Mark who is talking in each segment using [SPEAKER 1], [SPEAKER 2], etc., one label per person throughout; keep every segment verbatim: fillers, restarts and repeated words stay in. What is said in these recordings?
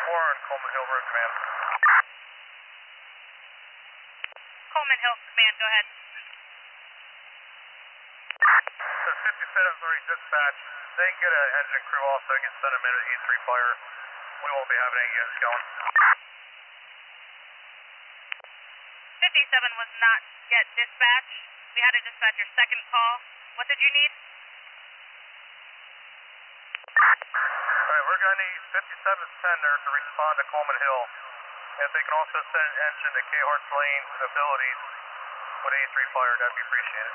[SPEAKER 1] four on Coleman Hill Road Command.
[SPEAKER 2] Coleman Hill Command, go ahead.
[SPEAKER 1] So fifty-seven's already dispatched. They can get an engine crew also, they can send them in at E three fire. We won't be having any units going.
[SPEAKER 2] fifty-seven was not yet dispatched. We had to dispatch your second call. What did you need?
[SPEAKER 1] Alright, we're going to need fifty-seven's tender to respond to Coleman Hill. If they can also send an engine to K-Hart's Lane abilities with A three fire, that'd be appreciated.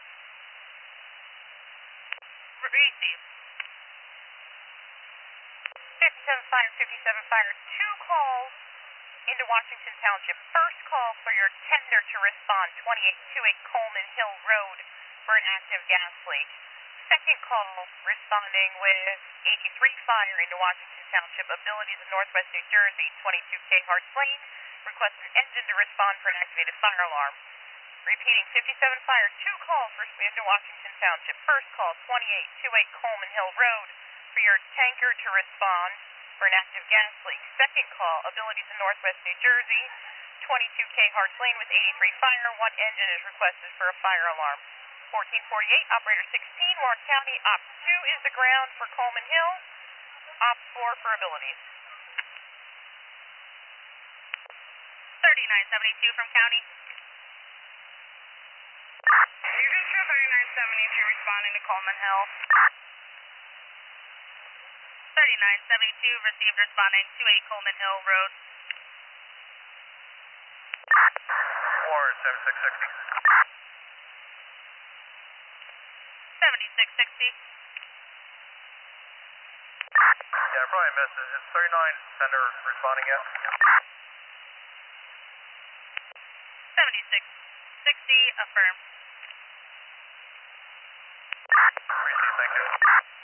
[SPEAKER 2] Receive. fifty-seven fire, fifty-seven fire, two calls into Washington Township. First call for your tender to respond, twenty-eight twenty-eight Coleman Hill Road for an active gas leak. Second call responding with eighty-three fire into Washington Township, abilities in Northwest New Jersey, twenty-two K-Hart's Lane. Request an engine to respond for an activated fire alarm. Repeating, fifty-seven fire, two calls for into Washington Township. First call, twenty-eight twenty-eight Coleman Hill Road for your tanker to respond for an active gas leak. Second call, abilities in Northwest New Jersey, twenty-two K-Hart's Lane with eighty-three fire. One engine is requested for a fire alarm. fourteen forty-eight, operator sixteen, Warren County, op two is the ground for Coleman Hill, op four for abilities. thirty-nine seventy-two from county.
[SPEAKER 3] You can show thirty-nine seventy-two responding to Coleman Hill.
[SPEAKER 2] thirty-nine seventy-two received responding to eight Coleman Hill Road.
[SPEAKER 1] Warren, seventy-six sixty.
[SPEAKER 2] seventy-six sixty.
[SPEAKER 1] Yeah, I probably missed it. Is thirty-nine tender responding yet?
[SPEAKER 2] seventy-six sixty, affirm.
[SPEAKER 1] Appreciate it, thank you.